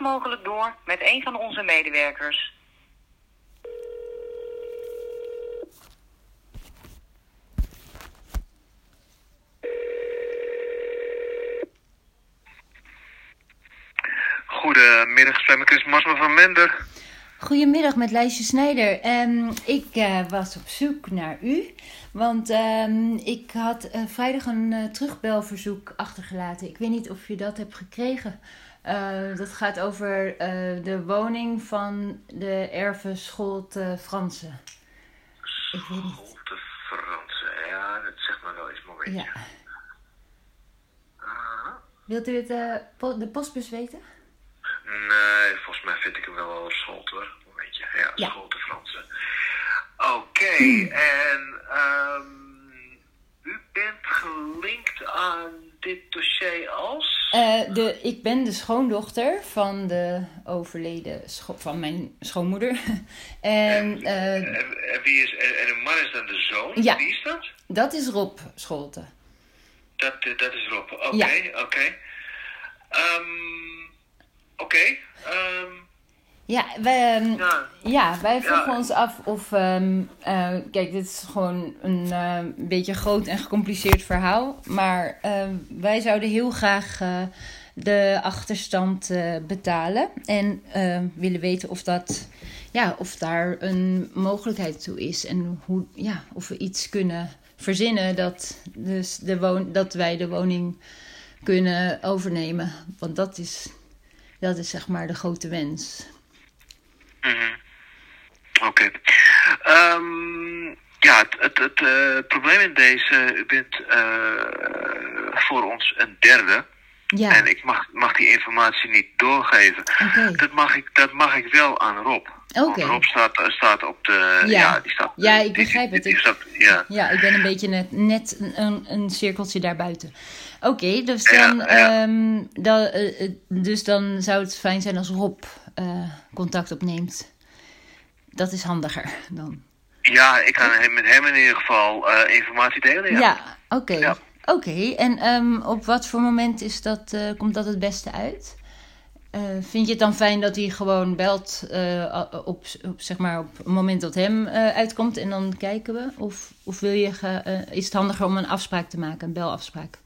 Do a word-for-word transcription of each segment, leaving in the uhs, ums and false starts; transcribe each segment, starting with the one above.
mogelijk door met een van onze medewerkers. Goedemiddag, spreek met Chris Marsman van Mender. Goedemiddag, met Lijsje Snijder. Um, ik uh, was op zoek naar u, want um, ik had uh, vrijdag een uh, terugbelverzoek achtergelaten. Ik weet niet of je dat hebt gekregen. Uh, dat gaat over uh, de woning van de erven Scholte Fransen. Ik weet niet. Scholte Fransen, ja, dat zegt maar wel eens een momentje. Ja. Uh, Wilt u het, uh, po- de postbus weten? nee, volgens mij vind ik hem wel wel Scholte hoor. Momentje, ja, Ja. Scholte Fransen. Oké, okay, en um, u bent gelinkt aan dit dossier als? Uh, de, ik ben de schoondochter van de overleden scho- van mijn schoonmoeder. en, uh, en, en, wie is, en, en een man is dan de zoon? Ja. Wie is dat? Dat is Rob Scholte. Dat, dat is Rob, oké, oké. Ja. Okay, okay. um, Oké, okay, um, Ja, wij, um, ja. ja, wij vroegen Ja. ons af of... Um, uh, kijk, dit is gewoon een uh, beetje groot en gecompliceerd verhaal. Maar uh, wij zouden heel graag uh, de achterstand uh, betalen. En uh, willen weten of, dat, ja, of daar een mogelijkheid toe is. En hoe, ja, of we iets kunnen verzinnen dat, dus de woon, dat wij de woning kunnen overnemen. Want dat is, dat is zeg maar de grote wens. Mm-hmm. Oké. Okay. Um, ja, het, het, het uh, probleem in deze, u bent uh, voor ons een derde. Ja. En ik mag, mag die informatie niet doorgeven. Okay. Dat, mag ik, dat mag ik wel aan Rob. Oké. Okay. Rob staat, staat op de... Ja, ja, die staat, ja ik die, begrijp die, het. Die, die ik, staat, ja. ja, ik ben een beetje net, net een, een cirkeltje daarbuiten. Oké, okay, dus, dan, ja, ja. um, dan, uh, dus dan zou het fijn zijn als Rob uh, contact opneemt. Dat is handiger dan. Ja, ik kan hem, met hem in ieder geval uh, informatie delen. Ja, ja oké. Okay. Ja. Oké, okay. En um, op wat voor moment is dat, uh, komt dat het beste uit? Uh, vind je het dan fijn dat hij gewoon belt uh, op, op, zeg maar op het moment dat hem uh, uitkomt en dan kijken we? Of, of wil je ge, uh, is het handiger om een afspraak te maken, een belafspraak?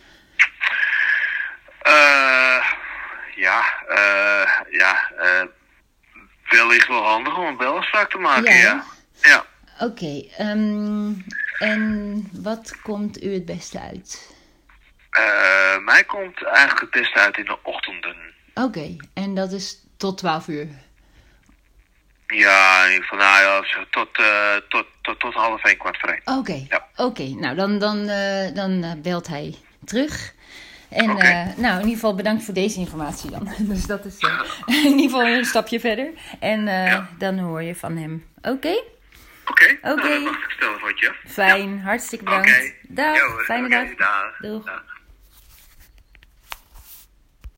Uh, ja, uh, ja, uh, wellicht wel handig om een belafspraak te maken, ja. ja. ja. Oké, okay, um, en wat komt u het beste uit? Uh, mij komt eigenlijk het beste uit in de ochtenden. Oké, okay, en dat is tot twaalf uur? Ja, in ieder geval nou, ja, tot, uh, tot, tot, tot half één, kwart voor één. Oké, okay, ja. oké. Okay, nou dan, dan, uh, dan uh, belt hij terug. En okay. uh, nou, in ieder geval bedankt voor deze informatie dan. Dus dat is uh, in ieder geval een stapje verder. En uh, ja. dan hoor je van hem. Oké? Okay? Oké, okay. okay. nou, dan wacht ik stel een foutje. Fijn, ja. hartstikke bedankt. Okay. Dag, Yo, fijne okay. dag. Dag. Doeg. Dag.